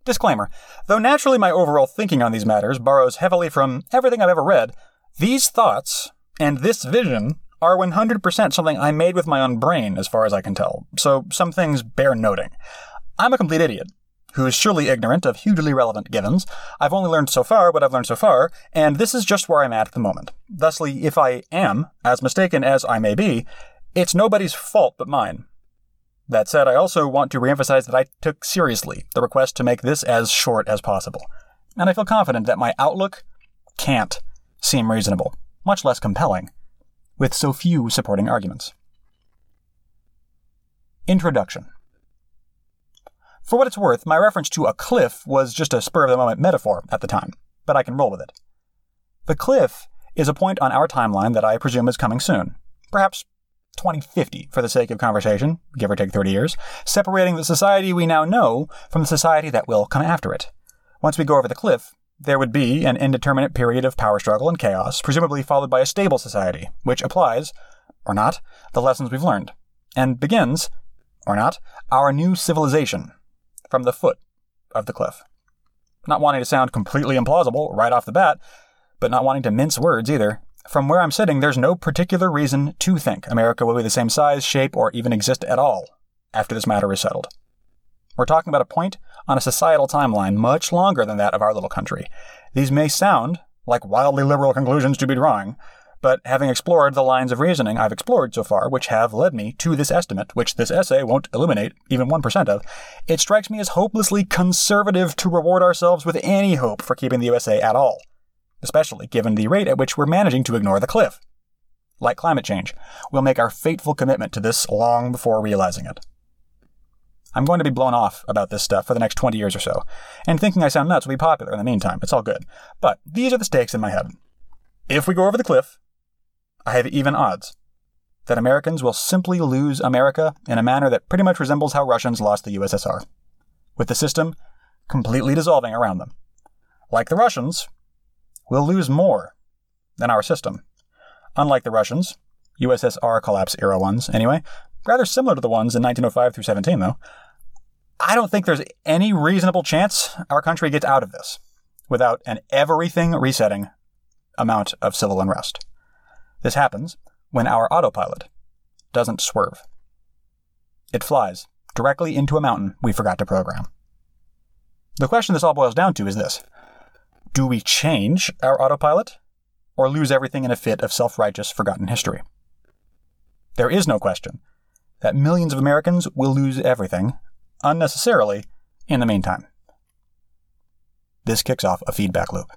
Disclaimer. Though naturally my overall thinking on these matters borrows heavily from everything I've ever read, these thoughts and this vision are 100% something I made with my own brain, as far as I can tell, so some things bear noting. I'm a complete idiot, who is surely ignorant of hugely relevant givens. I've only learned so far what I've learned so far, and this is just where I'm at the moment. Thusly, if I am as mistaken as I may be, it's nobody's fault but mine. That said, I also want to reemphasize that I took seriously the request to make this as short as possible, and I feel confident that my outlook can't seem reasonable, much less compelling, with so few supporting arguments. Introduction. For what it's worth, my reference to a cliff was just a spur-of-the-moment metaphor at the time, but I can roll with it. The cliff is a point on our timeline that I presume is coming soon, perhaps 2050 for the sake of conversation, give or take 30 years, separating the society we now know from the society that will come after it. Once we go over the cliff, there would be an indeterminate period of power struggle and chaos, presumably followed by a stable society, which applies, or not, the lessons we've learned, and begins, or not, our new civilization from the foot of the cliff. Not wanting to sound completely implausible right off the bat, but not wanting to mince words either. From where I'm sitting, there's no particular reason to think America will be the same size, shape, or even exist at all after this matter is settled. We're talking about a point on a societal timeline much longer than that of our little country. These may sound like wildly liberal conclusions to be drawing, but having explored the lines of reasoning I've explored so far, which have led me to this estimate, which this essay won't illuminate even 1% of, it strikes me as hopelessly conservative to reward ourselves with any hope for keeping the USA at all, especially given the rate at which we're managing to ignore the cliff. Like climate change, we'll make our fateful commitment to this long before realizing it. I'm going to be blown off about this stuff for the next 20 years or so, and thinking I sound nuts will be popular in the meantime. It's all good. But these are the stakes in my head. If we go over the cliff, I have even odds that Americans will simply lose America in a manner that pretty much resembles how Russians lost the USSR, with the system completely dissolving around them. Like the Russians, we'll lose more than our system. Unlike the Russians, USSR collapse era ones anyway, rather similar to the ones in 1905 through 17 though, I don't think there's any reasonable chance our country gets out of this without an everything resetting amount of civil unrest. This happens when our autopilot doesn't swerve. It flies directly into a mountain we forgot to program. The question this all boils down to is this: do we change our autopilot or lose everything in a fit of self-righteous forgotten history? There is no question that millions of Americans will lose everything unnecessarily in the meantime. This kicks off a feedback loop.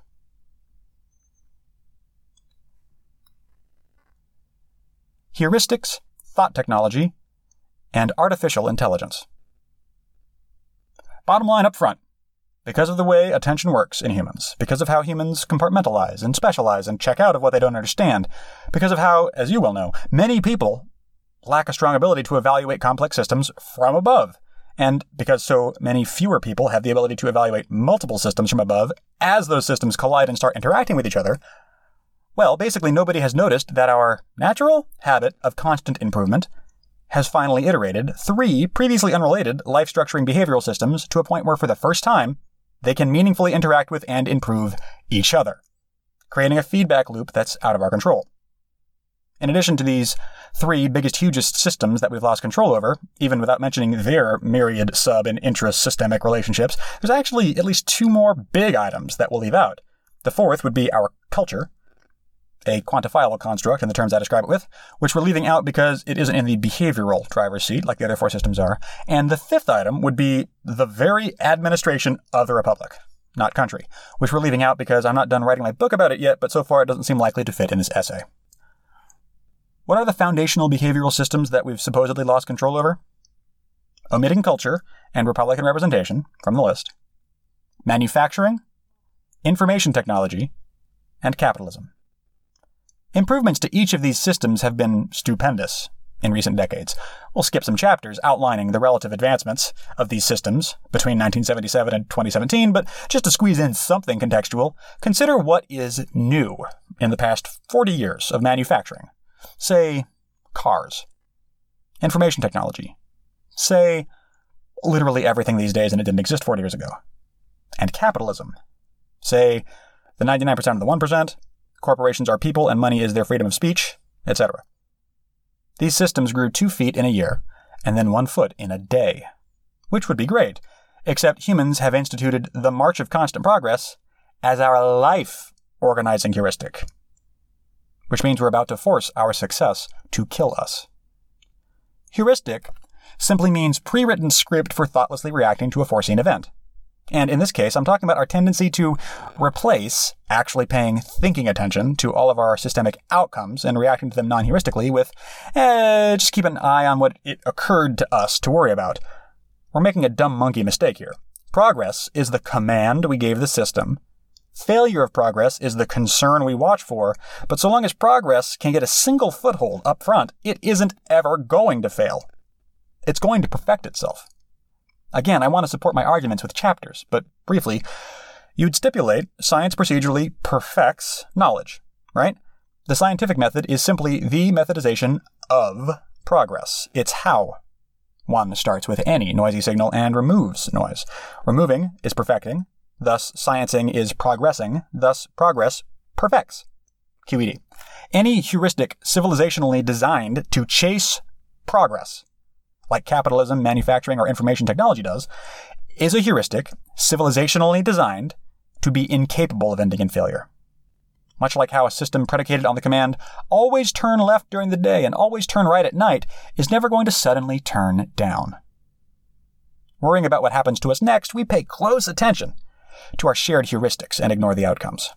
Heuristics, thought technology, and artificial intelligence. Bottom line up front, because of the way attention works in humans, because of how humans compartmentalize and specialize and check out of what they don't understand, because of how, as you well know, many people lack a strong ability to evaluate complex systems from above, and because so many fewer people have the ability to evaluate multiple systems from above as those systems collide and start interacting with each other, well, basically nobody has noticed that our natural habit of constant improvement has finally iterated 3 previously unrelated life-structuring behavioral systems to a point where for the first time, they can meaningfully interact with and improve each other, creating a feedback loop that's out of our control. In addition to these 3 biggest, hugest systems that we've lost control over, even without mentioning their myriad sub- and intra-systemic relationships, there's actually at least 2 more big items that we'll leave out. The 4th would be our culture, a quantifiable construct in the terms I describe it with, which we're leaving out because it isn't in the behavioral driver's seat like the other 4 systems are. And the 5th item would be the very administration of the Republic, not country, which we're leaving out because I'm not done writing my book about it yet, but so far it doesn't seem likely to fit in this essay. What are the foundational behavioral systems that we've supposedly lost control over? Omitting culture and Republican representation from the list, manufacturing, information technology, and capitalism. Improvements to each of these systems have been stupendous in recent decades. We'll skip some chapters outlining the relative advancements of these systems between 1977 and 2017, but just to squeeze in something contextual, consider what is new in the past 40 years of manufacturing. Say, cars. Information technology. Say, literally everything these days and it didn't exist 40 years ago. and capitalism. Say, the 99% of the 1%, corporations are people and money is their freedom of speech, etc. These systems grew 2 feet in a year, and then 1 foot in a day. Which would be great, except humans have instituted the March of Constant Progress as our life organizing heuristic. Which means we're about to force our success to kill us. Heuristic simply means pre-written script for thoughtlessly reacting to a foreseen event. And in this case, I'm talking about our tendency to replace actually paying thinking attention to all of our systemic outcomes and reacting to them non-heuristically with, just keep an eye on what it occurred to us to worry about. We're making a dumb monkey mistake here. Progress is the command we gave the system. Failure of progress is the concern we watch for, but so long as progress can get a single foothold up front, it isn't ever going to fail. It's going to perfect itself. Again, I want to support my arguments with chapters, but briefly, you'd stipulate science procedurally perfects knowledge, right? The scientific method is simply the methodization of progress. It's how one starts with any noisy signal and removes noise. Removing is perfecting, thus sciencing is progressing, thus progress perfects. QED. Any heuristic civilizationally designed to chase progress, like capitalism, manufacturing, or information technology does, is a heuristic civilizationally designed to be incapable of ending in failure. Much like how a system predicated on the command, always turn left during the day and always turn right at night, is never going to suddenly turn down. Worrying about what happens to us next, we pay close attention to our shared heuristics and ignore the outcomes.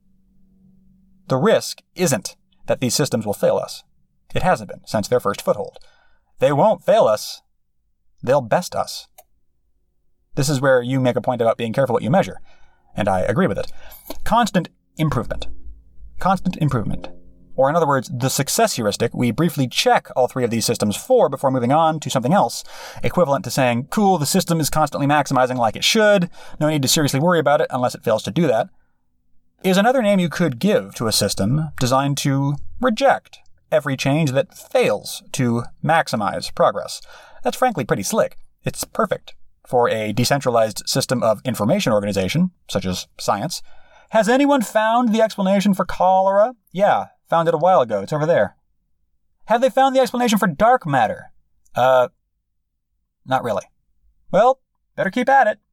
The risk isn't that these systems will fail us. It hasn't been since their first foothold. They won't fail us. They'll best us. This is where you make a point about being careful what you measure, and I agree with it. Constant improvement. Constant improvement. Or in other words, the success heuristic we briefly check all 3 of these systems for before moving on to something else, equivalent to saying, cool, the system is constantly maximizing like it should, no need to seriously worry about it unless it fails to do that, is another name you could give to a system designed to reject every change that fails to maximize progress. That's frankly pretty slick. It's perfect for a decentralized system of information organization, such as science. Has anyone found the explanation for cholera? Yeah, found it a while ago. It's over there. Have they found the explanation for dark matter? Not really. Well, better keep at it.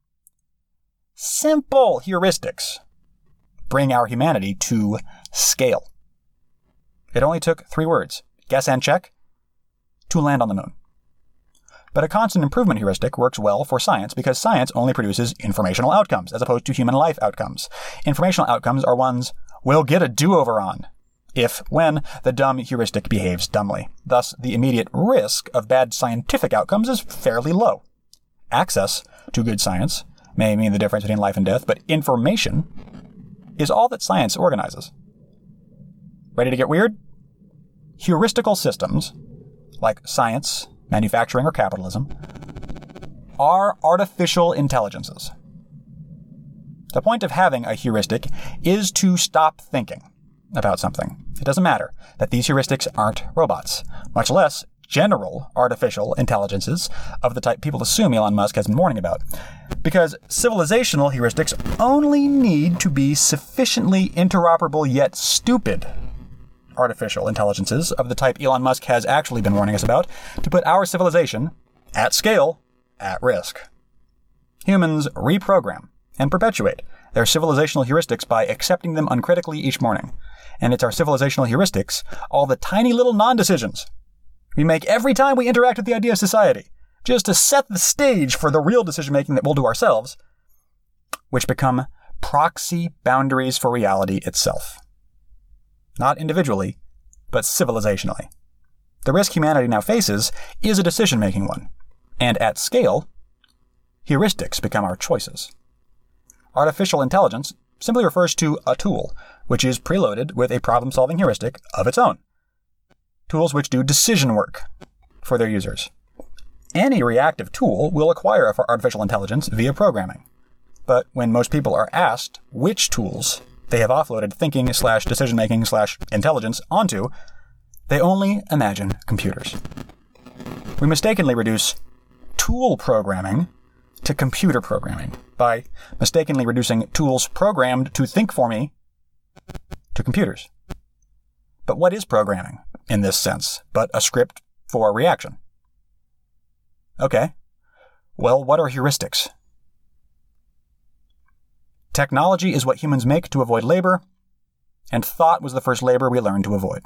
Simple heuristics bring our humanity to scale. It only took 3 words, guess and check, to land on the moon. But a constant improvement heuristic works well for science because science only produces informational outcomes as opposed to human life outcomes. Informational outcomes are ones we'll get a do-over on when the dumb heuristic behaves dumbly. Thus, the immediate risk of bad scientific outcomes is fairly low. Access to good science may mean the difference between life and death, but information is all that science organizes. Ready to get weird? Heuristical systems, like science, manufacturing, or capitalism, are artificial intelligences. The point of having a heuristic is to stop thinking about something. It doesn't matter that these heuristics aren't robots, much less general artificial intelligences of the type people assume Elon Musk has been warning about. Because civilizational heuristics only need to be sufficiently interoperable yet stupid artificial intelligences of the type Elon Musk has actually been warning us about to put our civilization, at scale, at risk. Humans reprogram and perpetuate their civilizational heuristics by accepting them uncritically each morning. And it's our civilizational heuristics, all the tiny little non-decisions we make every time we interact with the idea of society, just to set the stage for the real decision-making that we'll do ourselves, which become proxy boundaries for reality itself. Not individually, but civilizationally. The risk humanity now faces is a decision-making one, and at scale, heuristics become our choices. Artificial intelligence simply refers to a tool, which is preloaded with a problem-solving heuristic of its own. Tools which do decision work for their users. Any reactive tool will acquire artificial intelligence via programming. But when most people are asked which tools they have offloaded thinking/decision-making/intelligence onto, they only imagine computers. We mistakenly reduce tool programming to computer programming by mistakenly reducing tools programmed to think for me to computers. But what is programming in this sense but a script for reaction? Okay. Well, what are heuristics? Technology is what humans make to avoid labor, and thought was the first labor we learned to avoid.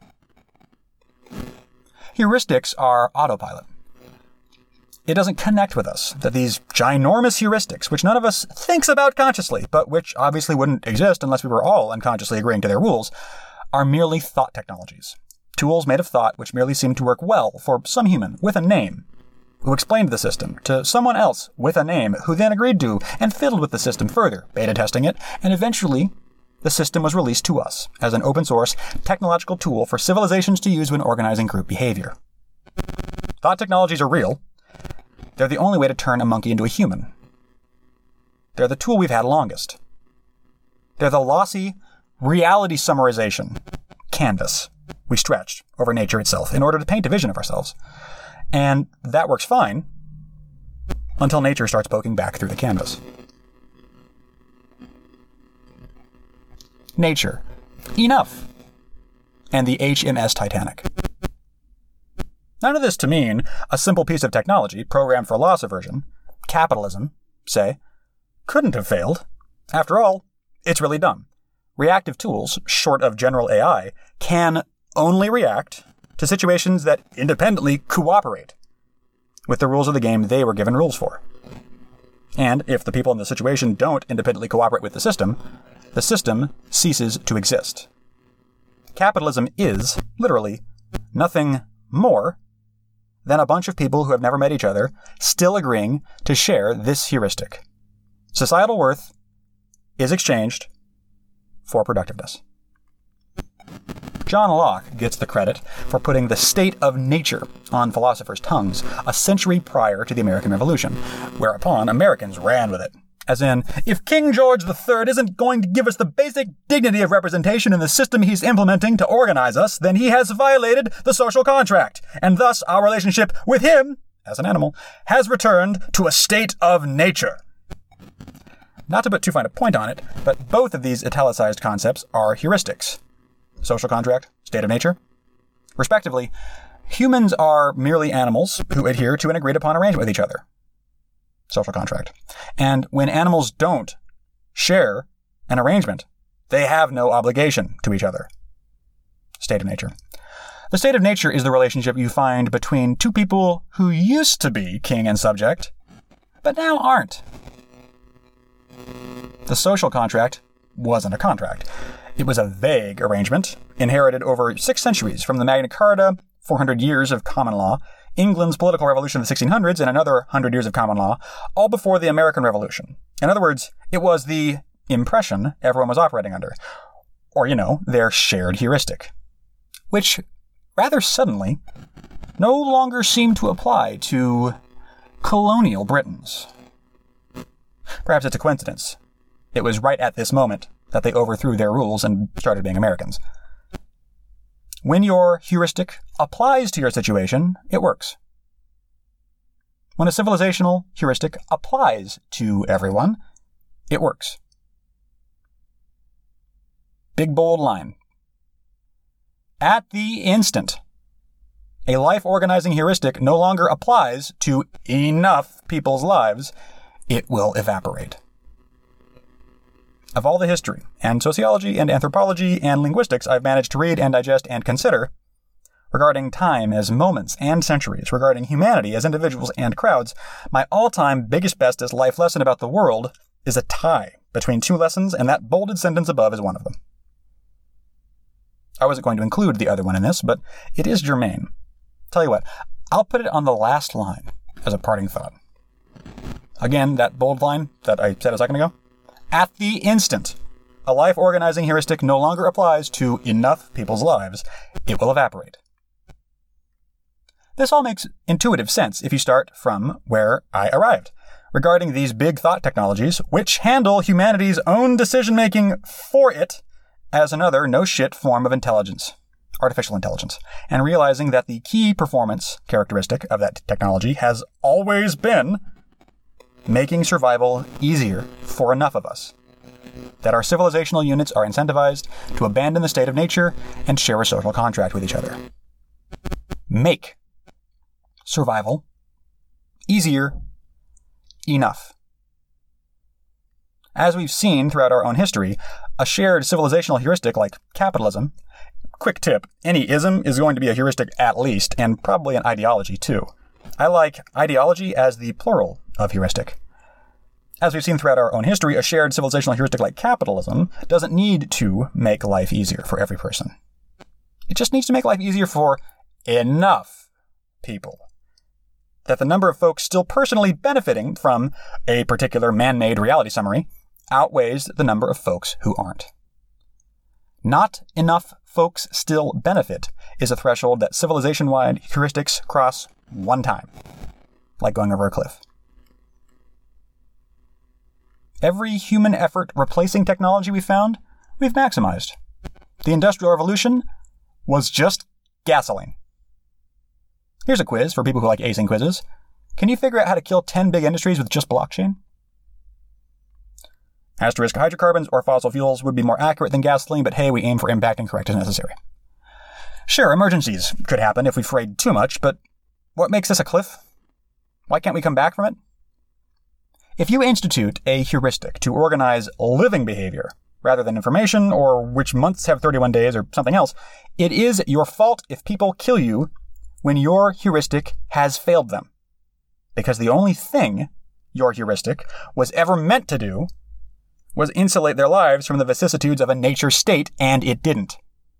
Heuristics are autopilot. It doesn't connect with us that these ginormous heuristics, which none of us thinks about consciously, but which obviously wouldn't exist unless we were all unconsciously agreeing to their rules, are merely thought technologies. Tools made of thought which merely seem to work well for some human with a name, who explained the system to someone else with a name, who then agreed to and fiddled with the system further, beta testing it, and eventually the system was released to us as an open source technological tool for civilizations to use when organizing group behavior. Thought technologies are real. They're the only way to turn a monkey into a human. They're the tool we've had longest. They're the lossy reality summarization canvas we stretched over nature itself in order to paint a vision of ourselves. And that works fine until nature starts poking back through the canvas. Nature. Enough. And the HMS Titanic. None of this to mean a simple piece of technology programmed for loss aversion, capitalism, say, couldn't have failed. After all, it's really dumb. Reactive tools, short of general AI, can only react to situations that independently cooperate with the rules of the game they were given rules for. And if the people in the situation don't independently cooperate with the system ceases to exist. Capitalism is, literally, nothing more than a bunch of people who have never met each other still agreeing to share this heuristic. Societal worth is exchanged for productiveness. John Locke gets the credit for putting the state of nature on philosophers' tongues a century prior to the American Revolution, whereupon Americans ran with it. As in, if King George III isn't going to give us the basic dignity of representation in the system he's implementing to organize us, then he has violated the social contract, and thus our relationship with him, as an animal, has returned to a state of nature. Not to put too fine a point on it, but both of these italicized concepts are heuristics. Social contract, state of nature. Respectively, humans are merely animals who adhere to an agreed upon arrangement with each other. Social contract. And when animals don't share an arrangement, they have no obligation to each other. State of nature. The state of nature is the relationship you find between two people who used to be king and subject, but now aren't. The social contract wasn't a contract. It was a vague arrangement, inherited over 6 centuries from the Magna Carta, 400 years of common law, England's political revolution of the 1600s, and another 100 years of common law, all before the American Revolution. In other words, it was the impression everyone was operating under. Or, their shared heuristic. Which, rather suddenly, no longer seemed to apply to colonial Britons. Perhaps it's a coincidence. It was right at this moment that they overthrew their rules and started being Americans. When your heuristic applies to your situation, it works. When a civilizational heuristic applies to everyone, it works. Big bold line. At the instant a life-organizing heuristic no longer applies to enough people's lives, it will evaporate. Of all the history, and sociology, and anthropology, and linguistics I've managed to read and digest and consider, regarding time as moments and centuries, regarding humanity as individuals and crowds, my all-time biggest, bestest life lesson about the world is a tie between 2 lessons, and that bolded sentence above is one of them. I wasn't going to include the other one in this, but it is germane. Tell you what, I'll put it on the last line as a parting thought. Again, that bold line that I said a second ago. At the instant a life-organizing heuristic no longer applies to enough people's lives, it will evaporate. This all makes intuitive sense if you start from where I arrived, regarding these big thought technologies, which handle humanity's own decision-making for it as another no-shit form of intelligence, artificial intelligence, and realizing that the key performance characteristic of that technology has always been making survival easier for enough of us. That our civilizational units are incentivized to abandon the state of nature and share a social contract with each other. Make survival easier enough. As we've seen throughout our own history, a shared civilizational heuristic like capitalism, quick tip, any ism is going to be a heuristic at least, and probably an ideology too. I like ideology as the plural of heuristic. As we've seen throughout our own history, a shared civilizational heuristic like capitalism doesn't need to make life easier for every person. It just needs to make life easier for enough people. That the number of folks still personally benefiting from a particular man-made reality summary outweighs the number of folks who aren't. Not enough folks still benefit is a threshold that civilization-wide heuristics cross one time, like going over a cliff. Every human effort replacing technology we found, we've maximized. The Industrial Revolution was just gasoline. Here's a quiz for people who like acing quizzes. Can you figure out how to kill 10 big industries with just blockchain? Asterisk hydrocarbons or fossil fuels would be more accurate than gasoline, but hey, we aim for impact and correct as necessary. Sure, emergencies could happen if we frayed too much, but what makes this a cliff? Why can't we come back from it? If you institute a heuristic to organize living behavior, rather than information, or which months have 31 days, or something else, it is your fault if people kill you when your heuristic has failed them. Because the only thing your heuristic was ever meant to do was insulate their lives from the vicissitudes of a nature state, and it didn't.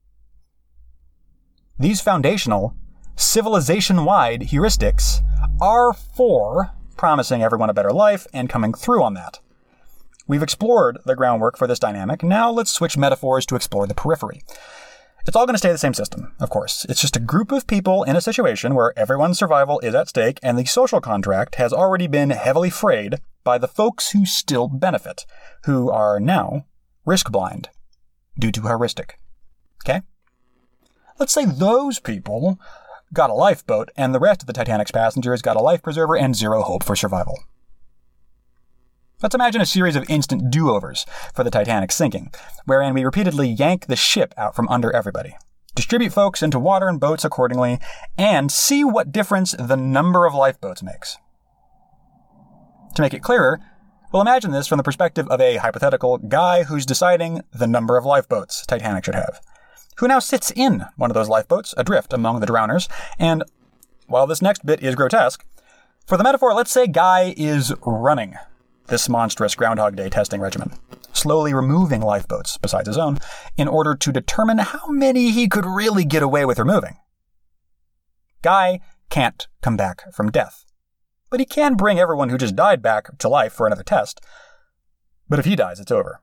These foundational, civilization-wide heuristics are for promising everyone a better life and coming through on that. We've explored the groundwork for this dynamic. Now let's switch metaphors to explore the periphery. It's all going to stay the same system, of course. It's just a group of people in a situation where everyone's survival is at stake and the social contract has already been heavily frayed by the folks who still benefit, who are now risk blind due to heuristic. Okay? Let's say those people got a lifeboat and the rest of the Titanic's passengers got a life preserver and zero hope for survival. Let's imagine a series of instant do-overs for the Titanic sinking, wherein we repeatedly yank the ship out from under everybody, distribute folks into water and boats accordingly, and see what difference the number of lifeboats makes. To make it clearer, we'll imagine this from the perspective of a hypothetical guy who's deciding the number of lifeboats Titanic should have, who now sits in one of those lifeboats, adrift among the drowners, and while this next bit is grotesque, for the metaphor, let's say Guy is running this monstrous Groundhog Day testing regimen, slowly removing lifeboats besides his own, in order to determine how many he could really get away with removing. Guy can't come back from death, but he can bring everyone who just died back to life for another test. But if he dies, it's over.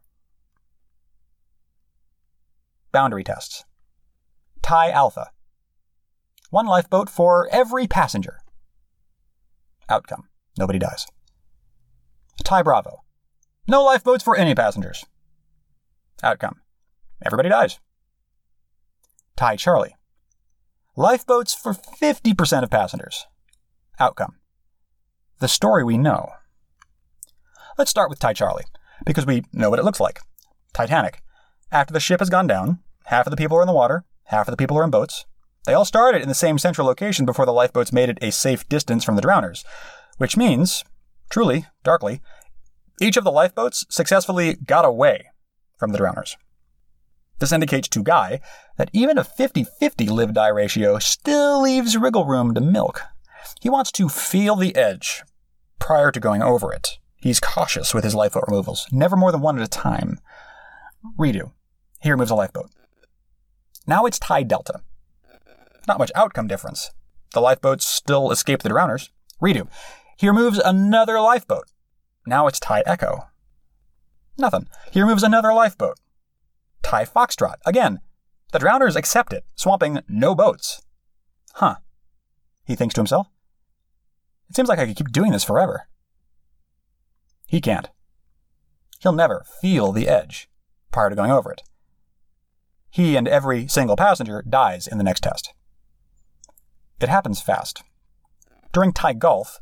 Boundary tests. TIE Alpha. 1 lifeboat for every passenger. Outcome. Nobody dies. TIE Bravo. No lifeboats for any passengers. Outcome. Everybody dies. TIE Charlie. Lifeboats for 50% of passengers. Outcome. The story we know. Let's start with TIE Charlie, because we know what it looks like. Titanic. After the ship has gone down, half of the people are in the water, half of the people are in boats. They all started in the same central location before the lifeboats made it a safe distance from the drowners, which means, truly, darkly, each of the lifeboats successfully got away from the drowners. This indicates to Guy that even a 50-50 live-die ratio still leaves wriggle room to milk. He wants to feel the edge prior to going over it. He's cautious with his lifeboat removals, never more than one at a time. Redo. He removes a lifeboat. Now it's TIE Delta. Not much outcome difference. The lifeboats still escape the drowners. Redo. He removes another lifeboat. Now it's TIE Echo. Nothing. He removes another lifeboat. TIE Foxtrot. Again, the drowners accept it, swamping no boats. Huh. He thinks to himself. It seems like I could keep doing this forever. He can't. He'll never feel the edge prior to going over it. He and every single passenger dies in the next test. It happens fast. During TIE Golf,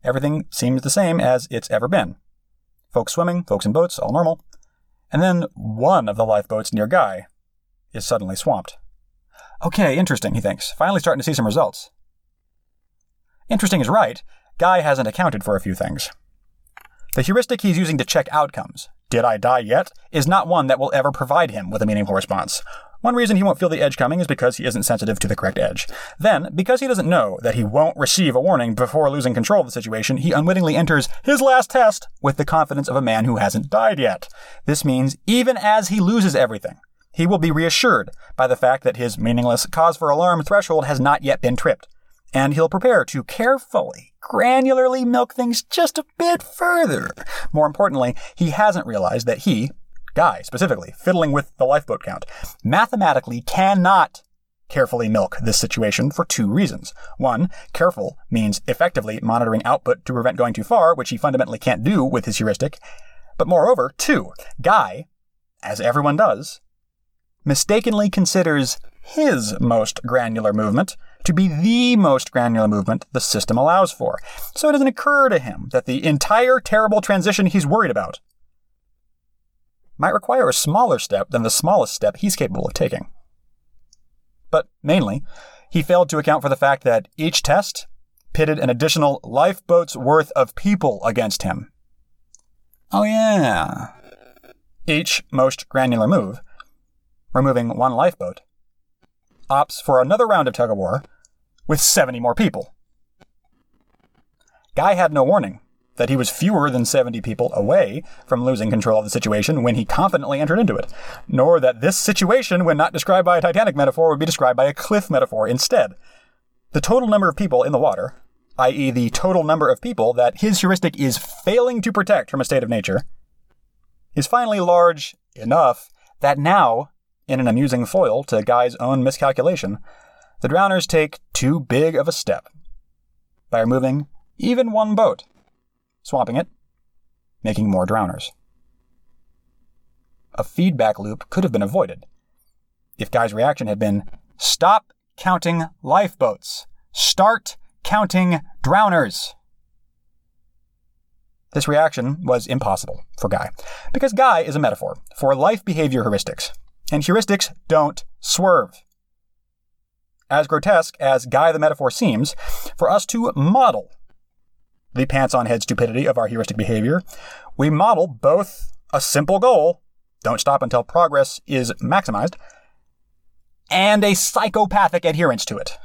Everything seems the same as it's ever been. Folks swimming, folks in boats, all normal. And then one of the lifeboats near Guy is suddenly swamped. Okay, interesting, he thinks. Finally starting to see some results. Interesting is right. Guy hasn't accounted for a few things. The heuristic he's using to check outcomes, did I die yet, is not one that will ever provide him with a meaningful response. One reason he won't feel the edge coming is because he isn't sensitive to the correct edge. Then, because he doesn't know that he won't receive a warning before losing control of the situation, he unwittingly enters his last test with the confidence of a man who hasn't died yet. This means even as he loses everything, he will be reassured by the fact that his meaningless cause for alarm threshold has not yet been tripped. And he'll prepare to carefully, granularly milk things just a bit further. More importantly, he hasn't realized that he, Guy specifically, fiddling with the lifeboat count, mathematically cannot carefully milk this situation for two reasons. One, careful means effectively monitoring output to prevent going too far, which he fundamentally can't do with his heuristic. But moreover, two, Guy, as everyone does, mistakenly considers his most granular movement to be the most granular movement the system allows for. So it doesn't occur to him that the entire terrible transition he's worried about might require a smaller step than the smallest step he's capable of taking. But mainly, he failed to account for the fact that each test pitted an additional lifeboat's worth of people against him. Oh yeah. Each most granular move, removing one lifeboat, opts for another round of tug-of-war with 70 more people. Guy had no warning that he was fewer than 70 people away from losing control of the situation when he confidently entered into it, nor that this situation, when not described by a Titanic metaphor, would be described by a cliff metaphor instead. The total number of people in the water, i.e. the total number of people that his heuristic is failing to protect from a state of nature, is finally large enough that now, in an amusing foil to Guy's own miscalculation, the drowners take too big of a step by removing even one boat, swamping it, making more drowners. A feedback loop could have been avoided if Guy's reaction had been, stop counting lifeboats, start counting drowners. This reaction was impossible for Guy, because Guy is a metaphor for life behavior heuristics, and heuristics don't swerve. As grotesque as Guy the metaphor seems, for us to model the pants-on-head stupidity of our heuristic behavior, we model both a simple goal, don't stop until progress is maximized, and a psychopathic adherence to it.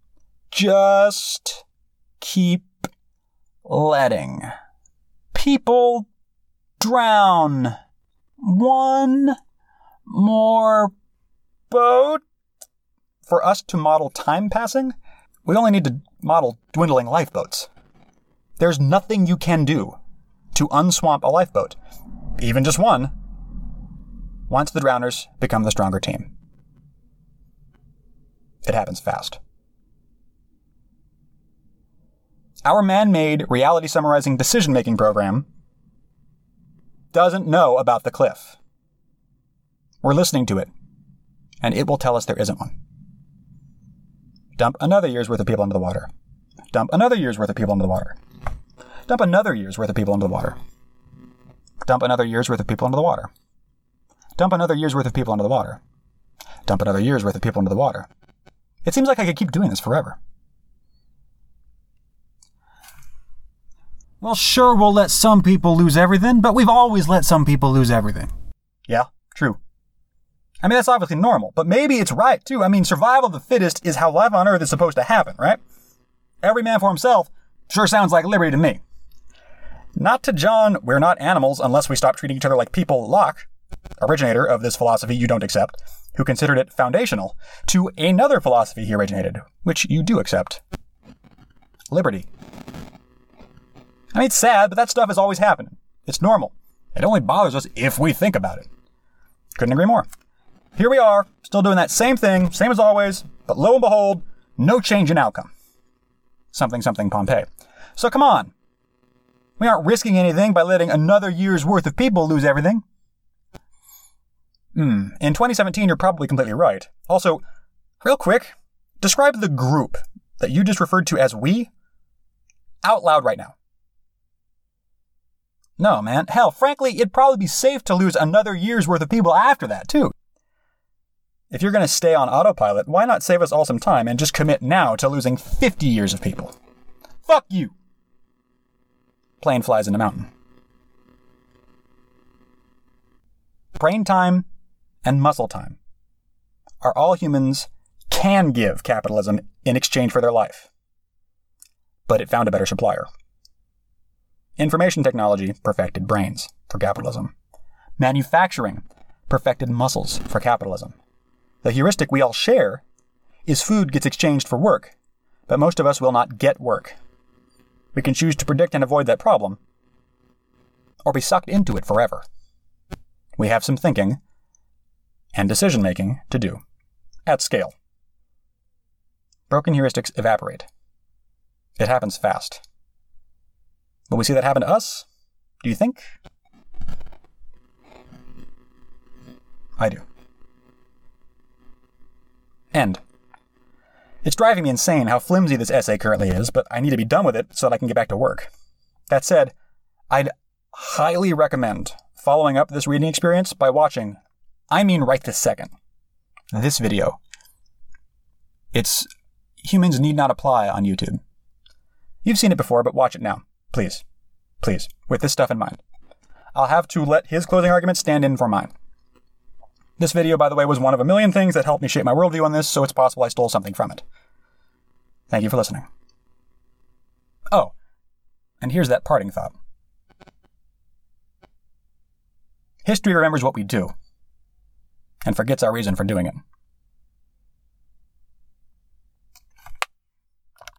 Just keep letting people drown. One more boat. For us to model time passing, we only need to model dwindling lifeboats. There's nothing you can do to unswamp a lifeboat, even just one, once the drowners become the stronger team. It happens fast. Our man-made reality-summarizing decision-making program doesn't know about the cliff. We're listening to it, and it will tell us there isn't one. Dump another year's worth of people into the water. Dump another year's worth of people into the water. Dump another year's worth of people into the water. Dump another year's worth of people into the water. Dump another year's worth of people into the water. Dump another year's worth of people into the water. It seems like I could keep doing this forever. Well, sure, we'll let some people lose everything, but we've always let some people lose everything. Yeah, true. I mean, that's obviously normal, but maybe it's right, too. I mean, survival of the fittest is how life on Earth is supposed to happen, right? Every man for himself sure sounds like liberty to me. Not to John, we're not animals unless we stop treating each other like people, Locke, originator of this philosophy you don't accept, who considered it foundational, to another philosophy he originated, which you do accept. Liberty. I mean, it's sad, but that stuff is always happening. It's normal. It only bothers us if we think about it. Couldn't agree more. Here we are, still doing that same thing, same as always, but lo and behold, no change in outcome. Something, something, Pompeii. So come on. We aren't risking anything by letting another year's worth of people lose everything. In 2017, you're probably completely right. Also, real quick, describe the group that you just referred to as we out loud right now. No, man. Hell, frankly, it'd probably be safe to lose another year's worth of people after that, too. If you're going to stay on autopilot, why not save us all some time and just commit now to losing 50 years of people? Fuck you! Plane flies in a mountain. Brain time and muscle time are all humans can give capitalism in exchange for their life. But it found a better supplier. Information technology perfected brains for capitalism. Manufacturing perfected muscles for capitalism. The heuristic we all share is food gets exchanged for work, but most of us will not get work. We can choose to predict and avoid that problem, or be sucked into it forever. We have some thinking and decision-making to do, at scale. Broken heuristics evaporate. It happens fast. Will we see that happen to us? Do you think? I do. End. It's driving me insane how flimsy this essay currently is, but I need to be done with it so that I can get back to work. That said, I'd highly recommend following up this reading experience by watching, I mean right this second, this video. It's Humans Need Not Apply on YouTube. You've seen it before, but watch it now. Please. Please. With this stuff in mind. I'll have to let his closing argument stand in for mine. This video, by the way, was one of a million things that helped me shape my worldview on this, so it's possible I stole something from it. Thank you for listening. Oh, and here's that parting thought. History remembers what we do, and forgets our reason for doing it.